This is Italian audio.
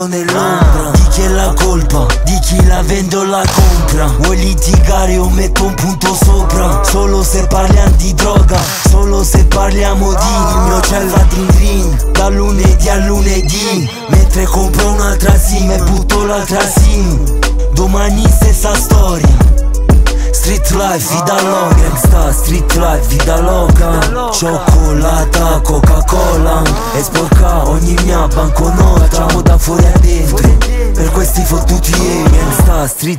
nell'ombra. Di chi è la colpa? Di chi la vende o la compra? Vuoi litigare o metto un punto sopra? Solo se parliamo di droga, solo se parliamo di il mio c'è la dream dream, da lunedì a lunedì. Mentre compro un'altra sim e butto l'altra sim. Domani stessa storia. Street life, vida loca, gangsta, street life, vida loca. Cioccolata, Coca-Cola e sporca ogni mia banconota. Facciamo da fuori a dentro per questi fottuti gangsta, street